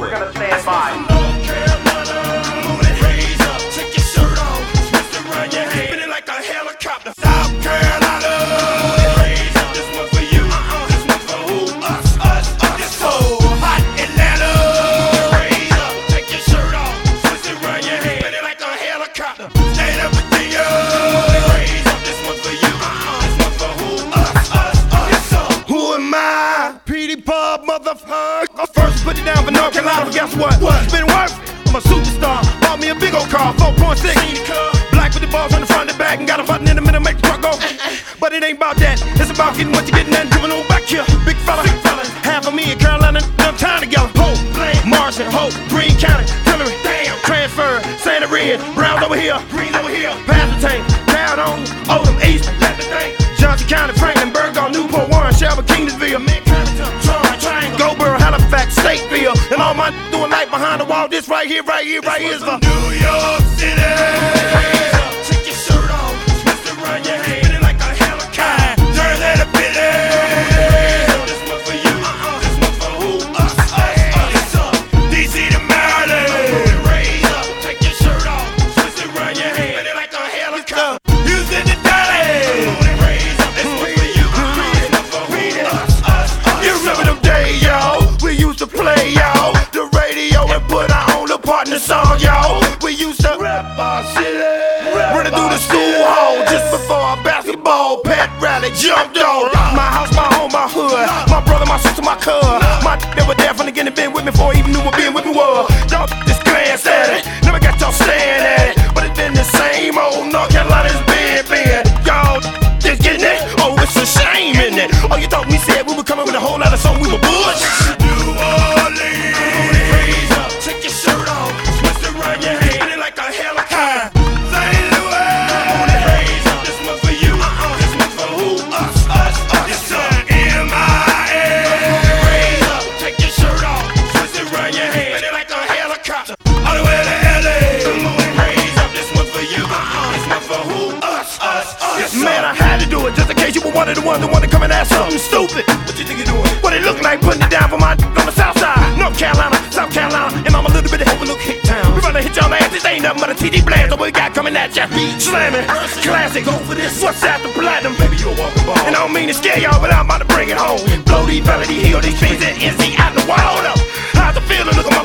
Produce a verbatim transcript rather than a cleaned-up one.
we're gonna stand by. North Carolina, move it, raise up, take your shirt off, twist it around your head, spin it like a helicopter. South Carolina, move it, raise up, this one's for you, uh-uh, this one's for who? Us, us, us. This so hot, Atlanta, move it, raise up, take your shirt off, twist it around your head, spin it like a helicopter. State of Virginia, move it, raise up, this one's for you, uh-uh, this one's for who? Us, us, us. This so who am I? Petey Pub, motherfucker. I first put it down for North Carolina, but guess what? What? It's been worth. I'm a superstar. Bought me a big old car, four point six. Black with the balls on the front and back, and got a button in the middle, make the truck go. But it ain't about that. It's about getting what you're getting and giving on back here. Big fella, big fella. Half of me in Carolina, done time together. Hope, Marshall, Hope, Greene County, Tillery, damn, transfer, Santa Red, Browns over here, Green over here, Pass the Tank, down on Oldham, East, let the thing. Johnson County, Franklin, Burgall, Newport, Warren, Shelby, Kingsville, Goldboro, Halifax, Stateville, and all my doing life behind the wall. This right here, right here, right here is for New York City. Raise up, take your shirt off, twist it around your head, spin it like a helicopter. Turn that a bit. This one's for you, uh-uh. This one's for who? Us, us, us. D C to Maryland. Raise up, take your shirt off, twist it around your head, spin it like a helicopter. Houston to Dallas. Raise up, this one's for you, uh-uh. This one's for who? Us, us, us. You remember them days, y'all? We used to play, y'all, the radio and put our own little partner song, y'all. We used to rap our city, running through the school hall just before our basketball pet rally jumped on. My house, my home, my hood, my brother, my sister, my cousin. My they were there from the beginning, been with me before I even knew what being with me was. Y'all just glance at it, never got y'all staring at it, but it's been the same old North Carolina's been, been. Y'all just getting it? Oh, it's a shame, isn't it? Oh, you thought we said we were coming with a whole lot of songs, we were bush. New Orleans, raise up, take your shirt off, twist it around your head, spin it like a helicopter. Saint Louis, raise up, this one's for you, uh-uh, this one's for who? Us, us, us. It's a M I A. Raise up, take your shirt off, twist it around your head, spin it like a helicopter. All the way to L A. Raise up, this one's for you, uh-uh, this one's for who? Us, us, us. Man, I had to do it just in case you were one of the ones that want to come and ask something stupid. What you think you're doing? What it look like putting it down for my on the south side, North Carolina, South Carolina, and I'm a little bit of overlook Hick Town. We gonna hit y'all ass, this ain't nothing but a T D blast. What we got coming at ya? Slamming, classic, go for this. What's after platinum? Baby, you a walking ball. And I don't mean to scare y'all, but I'm about to bring it home. Blow these belly, heal these things, and N C out in the wall up. How's the feeling? Look at